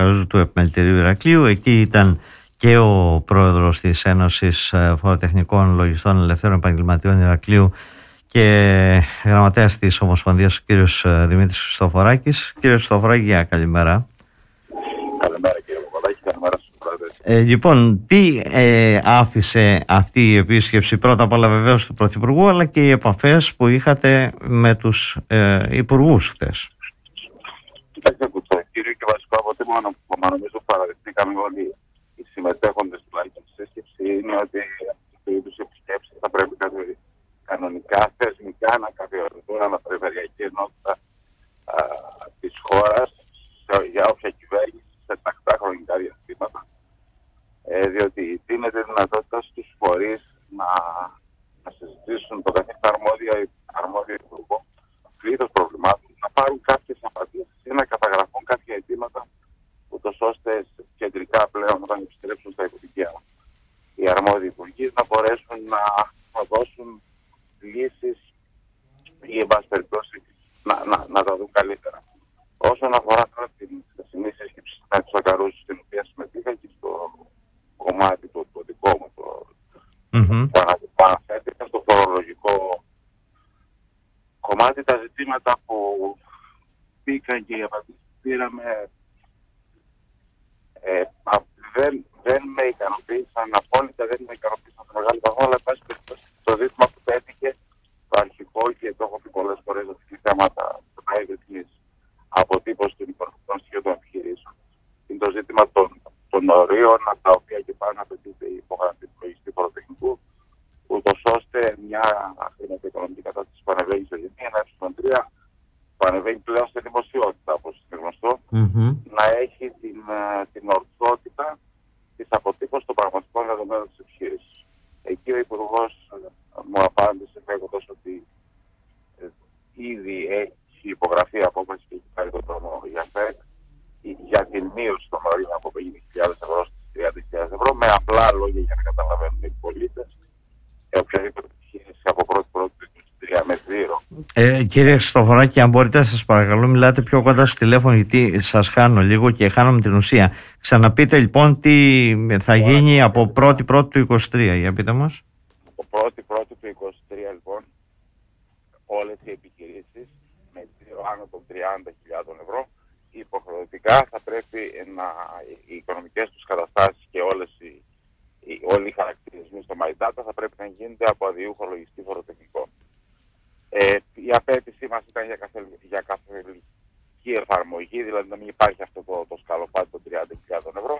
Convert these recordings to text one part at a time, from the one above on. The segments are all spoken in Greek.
Καρούζου του Επιμελητηρίου Ηρακλείου. Εκεί ήταν και ο πρόεδρος της Ένωσης Φοροτεχνικών Λογιστών Ελευθέρων Επαγγελματιών Ηρακλείου και γραμματέας της Ομοσπονδίας, ο κύριος Δημήτρης Χριστοφοράκης. Κύριε Χριστοφοράκη, καλημέρα. Καλημέρα κύριε Παπαδάκη, καλημέρα στους πρόεδρες. Λοιπόν, τι άφησε αυτή η επίσκεψη, πρώτα απ' όλα βεβαίως του Πρωθυπουργού, αλλά και οι επαφές που είχατε με τους υπουργούς χτες? Κοιτάξτε, το κύριο και βασικό αποτύπωμα που νομίζω παραδεχτήκαμε όλοι οι συμμετέχοντες τουλάχιστον στη σύσκεψη είναι ότι αυτού είδους επισκέψεις θα πρέπει κανονικά, θεσμικά να καθιερωθούν αναπεριφερειακή ενότητα της χώρας για όποια κυβέρνηση σε τακτά χρονικά διαστήματα. Διότι δίνεται δυνατότητα στους φορείς να συζητήσουν το καθένα αρμόδιο υπουργό πλήθος προβλημάτων, να πάρουν κάποιες απαντήσεις ή να καταγραφούν κάποια αιτήματα, ούτως ώστε κεντρικά πλέον όταν επιστρέψουν στα υπουργεία οι αρμόδιοι υπουργοί να μπορέσουν να δώσουν λύσεις ή εν πάση περιπτώσει να τα δουν καλύτερα. Όσον αφορά τώρα την χθεσινή σύσκεψη του Καρούζου, στην οποία συμμετείχα και στο κομμάτι το δικό μου, που αναφέρθηκα στο φορολογικό κομμάτι, τα ζητήματα που μπήκαν και οι απαντήσεις που πήραμε δεν με ικανοποίησαν απόλυτα, δεν με ικανοποίησαν σε μεγάλο βαθμό, αλλά πάση περιπτώσει το ζήτημα που τέθηκε το αρχικό και το έχω πει πολλές φορές ότι θέματα της αποτύπωση των υπολογιστικών στοιχείων των επιχειρήσεων είναι το ζήτημα των ορίων, τα οποία και πάνω απαιτείται η υπογραφή του λογιστή φοροτεχνικού, ούτως ώστε μια χρηματοοικονομική κατάσταση που ανεβαίνει στο γεννή, ένα ε3 που ανεβαίνει πλέον σε δημοσιότητα, όπως είναι γνωστό, να έχει την ορθότητα της αποτύπωσης των πραγματικών δεδομένων της επιχείρησης. Εκεί ο Υπουργός μου απάντησε λέγοντας ότι ήδη έχει υπογραφεί απόφαση και έχει πάρει τον δρόμο για ΦΕΚ για την μείωση των ορίων από 50.000 ευρώ στις 30.000 ευρώ, με απλά λόγια για να καταλαβαίνουν οι πολίτες. Οποιαδήποτε επιχείρηση από 1η του 2023 με 0. Κύριε Χριστοφοράκη, αν μπορείτε, σας παρακαλώ, μιλάτε πιο κοντά στο τηλέφωνο, γιατί σας χάνω λίγο και χάνομαι την ουσία. Ξαναπείτε λοιπόν τι θα γίνει από 1η του 2023, για πείτε μας. Από 1η του 2023 λοιπόν όλες οι επιχειρήσεις με άνω των 30.000 ευρώ υποχρεωτικά θα πρέπει οι οικονομικές τους καταστάσεις και όλοι οι χαρακτηρισμοί στο MyData θα πρέπει να γίνονται από αδειούχο λογιστή φοροτεχνικό. Η απέτησή μας ήταν για καθολική εφαρμογή, δηλαδή να μην υπάρχει αυτό το σκαλοπάτι των 30.000 ευρώ.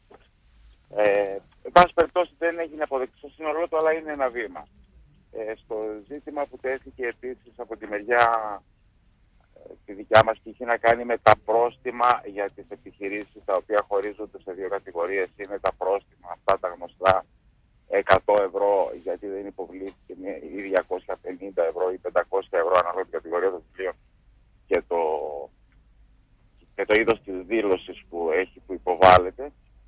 Εν πάση περιπτώσει δεν έγινε αποδεκτό στο σύνολό του, αλλά είναι ένα βήμα. Στο ζήτημα που τέθηκε επίσης από τη μεριά τη δικιά μας και είχε να κάνει με τα πρόστιμα για τις επιχειρήσεις τα οποία χωρίζονται σε δύο κατηγορίες. Είναι τα πρόστιμα αυτά τα γνωστά 100 ευρώ γιατί δεν υποβλήθηκε ή 250 ευρώ ή 500 ευρώ ανάλογα την κατηγορία των βιβλίων και το είδος της δήλωσης που υποβάλλεται,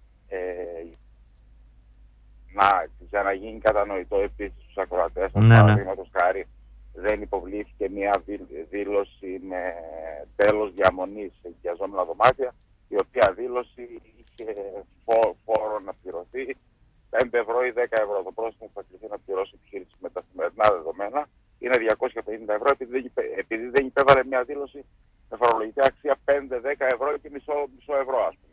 για να γίνει κατανοητό επίσης στους ακροατές, παραδείγματος χάρη δεν υποβλήθηκε μια δήλωση με τέλος διαμονής σε ενοικιαζόμενα δωμάτια, η οποία δήλωση είχε φόρο να πληρωθεί 5 ευρώ ή 10 ευρώ. Το πρόστιμο που θα κληθεί να πληρώσει η επιχείρηση με τα σημερινά δεδομένα είναι 250 ευρώ, επειδή δεν υπέβαλε μια δήλωση με φορολογική αξία 5-10 ευρώ και μισό ευρώ, ας πούμε.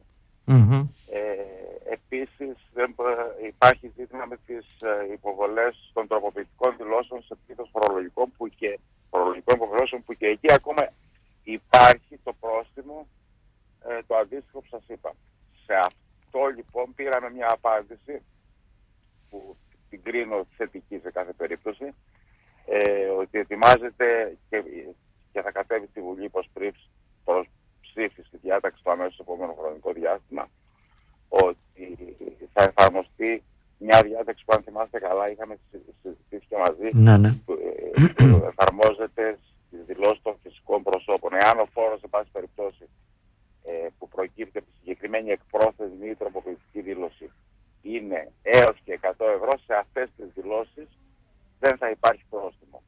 Επίσης υπάρχει ζήτημα με τις υποβολές των τροποποιητικών δηλώσεων σε πλήθος φορολογικών υποβολώσεων που και εκεί ακόμα υπάρχει το πρόστιμο το αντίστοιχο που σας είπα. Σε αυτό λοιπόν πήραμε μια απάντηση που την κρίνω θετική σε κάθε περίπτωση, ότι ετοιμάζεται και θα κατέβει στη Βουλή προς ψήφιση διάταξη στο αμέσως επόμενο χρονικό διάστημα, ότι θα εφαρμοστεί μια διάταξη που αν θυμάστε καλά είχαμε συζητήσει και μαζί, που εφαρμόζεται στις δηλώσεις των φυσικών προσώπων. Εάν ο φόρος σε πάση περιπτώσει που προκύπτει από τη συγκεκριμένη εκπρόθεσμη ή τροποποιητική δήλωση είναι έως και 100 ευρώ, σε αυτές τις δηλώσεις δεν θα υπάρχει πρόστιμο.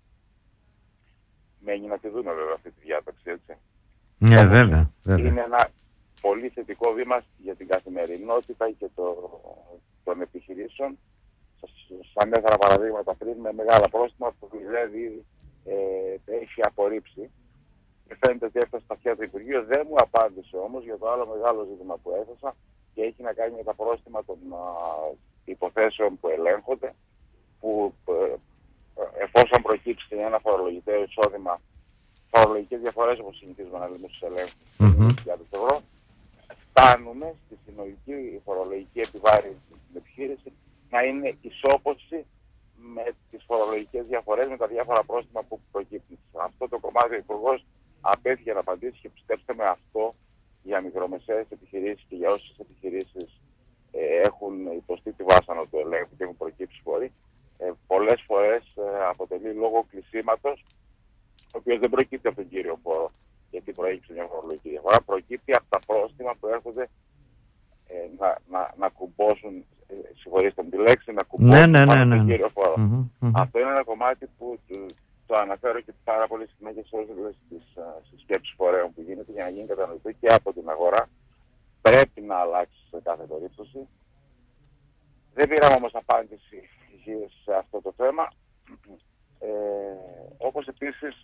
Μένει να τη δούμε βέβαια αυτή τη διάταξη, έτσι. Ναι, βέβαια. Είναι ένα πολύ θετικό εισόδημα για την καθημερινότητα και των επιχειρήσεων. Σας ανέφερα παραδείγματα πριν με μεγάλα πρόστιμα που δηλαδή έχει απορρίψει. Και φαίνεται ότι έφτασε στα χέρια του Υπουργείου. Δεν μου απάντησε όμως για το άλλο μεγάλο ζήτημα που έθεσα και έχει να κάνει με τα πρόστιμα των υποθέσεων που ελέγχονται, που εφόσον προκύψει ένα φορολογητέο εισόδημα, φορολογικές διαφορές όπως συνηθίζουμε να λέμε στους ελέγχους, ευρώ, φτάνουμε στη συνολική φορολογική επιβάρυνση στην επιχείρηση να είναι ισόποση με τις φορολογικές διαφορές, με τα διάφορα πρόστιμα που προκύπτουν. Αυτό το κομμάτι ο Υπουργός απέφυγε να απαντήσει και πιστέψτε με, αυτό για μικρομεσαίες επιχειρήσεις και για όσες επιχειρήσεις έχουν υποστεί τη βάσανο του ελέγχου και έχουν προκύψει φόροι, πολλές φορές αποτελεί λόγο κλεισίματος, ο οποίος δεν προκύπτει από τον κύριο φόρο, γιατί προέκυψε μια φορολογική διαφορά, προκύπτει από τα πρόστιμα που έρχονται να κουμπώσουν, συγχωρήστε μου τη λέξη, να κουμπώσουν πάνω τον κύριο φόρο. Αυτό είναι ένα κομμάτι που το αναφέρω και πάρα πολύ συχνά και σε όλες τις σκέψεις φορέων που γίνεται για να γίνει κατανοητό και από την αγορά. Πρέπει να αλλάξει σε κάθε περίπτωση. Δεν πήραμε όμως απάντηση σε αυτό το θέμα. Όπως επίσης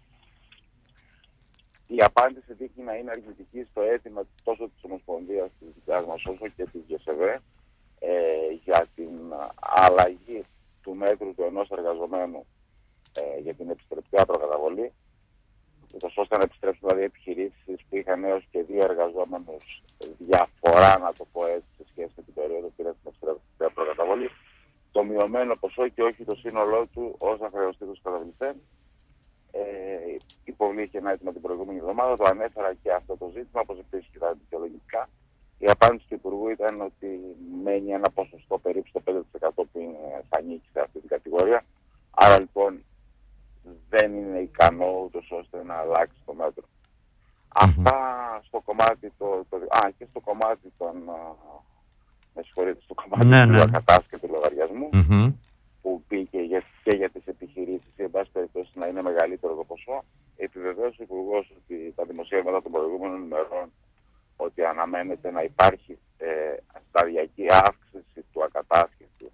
η απάντηση δείχνει να είναι αρνητική στο αίτημα τόσο της Ομοσπονδίας της δικιάς μας όσο και της ΓΕΣΕΒΕ για την αλλαγή του μέτρου του ενός εργαζομένου για την επιστρεπτικά προκαταβολή, ώστε να επιστρέψουν δηλαδή επιχειρήσεις που είχαν έως και 2 εργαζόμενους διαφορά, να το πω έτσι, σε σχέση με την περίοδο που πήραν την επιστρεπτικά προκαταβολή, το μειωμένο ποσό και όχι το σύνολό του όσα χρεωστεί τους καταβλητές. Υποβλήθηκε ένα έτοιμο την προηγούμενη εβδομάδα, το ανέφερα και αυτό το ζήτημα, όπως επίσης και τα δικαιολογικά. Η απάντηση του Υπουργού ήταν ότι μένει ένα ποσοστό περίπου στο 5% που θα ανήκει σε αυτή την κατηγορία. Άρα λοιπόν δεν είναι ικανό ούτως ώστε να αλλάξει το μέτρο. Αυτά στο κομμάτι και στο κομμάτι των με συγχωρείτε, στο κομμάτι του ακατάσκετου λογαριασμού που πήγε και για τις επιχειρήσεις ή εν πάση περιπτώσει να είναι μεγαλύτερο το ποσό. Επιβεβαίωσε ο Υπουργός ότι τα δημοσίευματα των προηγούμενων ημερών ότι αναμένεται να υπάρχει σταδιακή αύξηση του ακατάσκετου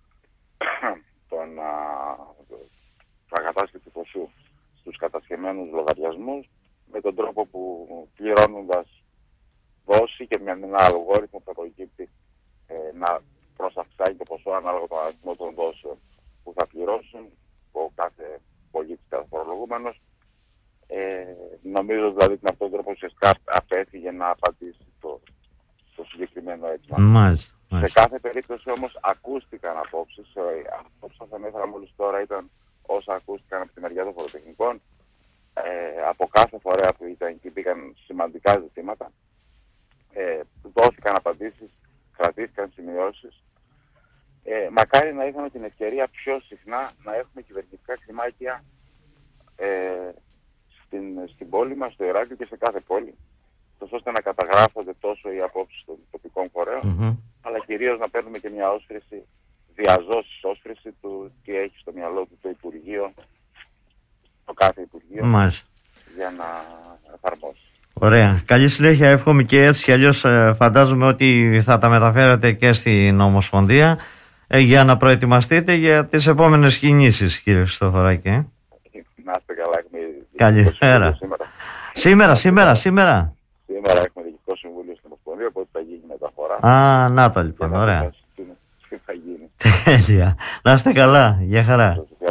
του ακατάσκετου ποσού στους κατασχεμένους λογαριασμούς με τον τρόπο που πληρώνοντας δόση και με ένα αλγόριθμο που θα προκύπτει να προσαυξάνει το ποσό ανάλογα τον αριθμό των δόσεων που θα πληρώσουν ο κάθε πολίτης, κάθε φορολογούμενος. Νομίζω δηλαδή ότι με αυτόν τον τρόπο ουσιαστικά απέφυγε να απαντήσει το συγκεκριμένο αίτημα. Σε κάθε περίπτωση όμως ακούστηκαν απόψεις. Αυτό που σας ανέφερα μόλις τώρα ήταν όσα ακούστηκαν από τη μεριά των φοροτεχνικών. Από κάθε φορέα που ήταν και πήγαν σημαντικά ζητήματα. Δόθηκαν απαντήσεις, κρατήθηκαν σημειώσεις. Μακάρι να είχαμε την ευκαιρία πιο συχνά να έχουμε κυβερνητικά κλιμάκια στην πόλη μας, στο Ηράκλειο και σε κάθε πόλη, ώστε να καταγράφονται τόσο οι απόψεις των τοπικών φορέων, αλλά κυρίως να παίρνουμε και μια όσφρηση, διαζώσεις όσφρηση του τι έχει στο μυαλό του το Υπουργείο, το κάθε Υπουργείο, για να εφαρμόσει. Ωραία. Καλή συνέχεια, εύχομαι, και έτσι κι αλλιώς φαντάζομαι ότι θα τα μεταφέρετε και στην Ομοσπονδία για να προετοιμαστείτε για τις επόμενες κινήσεις, κύριε Χριστοφοράκη. Να είστε καλά. Καλημέρα. Σήμερα. Σήμερα έχουμε Διοικητικό Συμβούλιο στην Ομοσπονδία, οπότε θα γίνει μεταφορά. Να το λοιπόν, ωραία. Τι θα γίνει. Τέλεια. Να είστε καλά. Γεια χαρά.